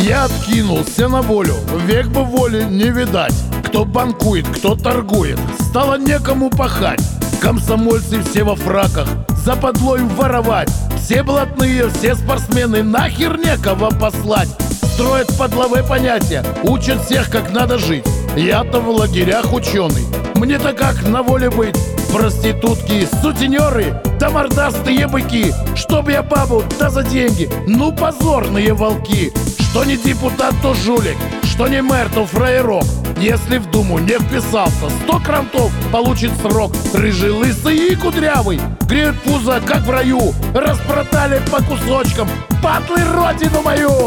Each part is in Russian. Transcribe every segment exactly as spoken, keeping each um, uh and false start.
Я откинулся на волю, век бы воли не видать. Кто банкует, кто торгует, стало некому пахать. Комсомольцы все во фраках, западло им воровать. Все блатные, все спортсмены, нахер некого послать. Строят подловые понятия, учат всех, как надо жить. Я-то в лагерях ученый, мне-то как на воле быть? Проститутки, сутенеры, да мордастые быки. Чтоб я бабу, да за деньги, ну позорные волки. Что не депутат, то жулик, что не мэр, то фраерок. Если в Думу не вписался, сто крантов получит срок. Рыжий, лысый и кудрявый греют пузо, как в раю. Распродали по кусочкам падлы родину мою.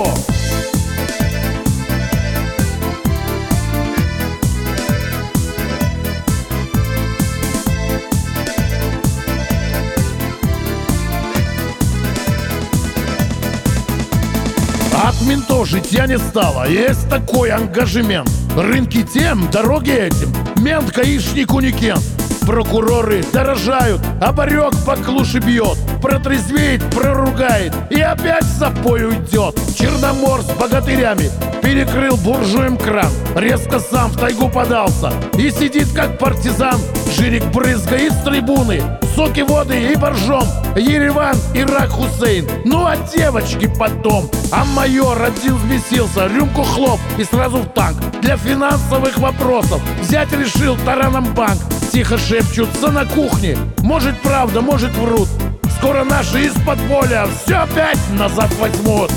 От ментов житья не стало, есть такой ангажемент. Рынки тем, дороги этим, мент гаишнику не кент. Прокуроры дорожают, а барек по клуше бьет. Протрезвеет, проругает и опять в запой уйдет. Черномор с богатырями перекрыл буржуем кран. Резко сам в тайгу подался и сидит как партизан. Жирик брызга из трибуны, соки, воды и боржом. Ереван, Ирак, Хусейн, ну а девочки потом. А майор один взбесился, рюмку хлоп и сразу в танк. Для финансовых вопросов взять решил тараном банк. Тихо шепчутся на кухне, может правда, может врут. Скоро наши из-под поля все опять назад возьмут.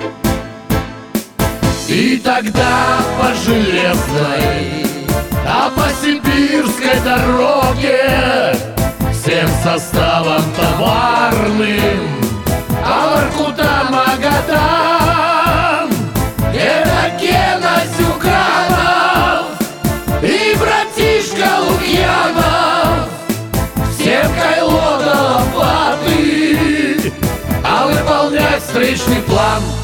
И тогда по железной, а по сибирской дороге всем составом товарным, а Воркута, Магадан, это Гена Зюганов и братишка Лукьянов. Всем кайло до лопаты, а выполнять встречный план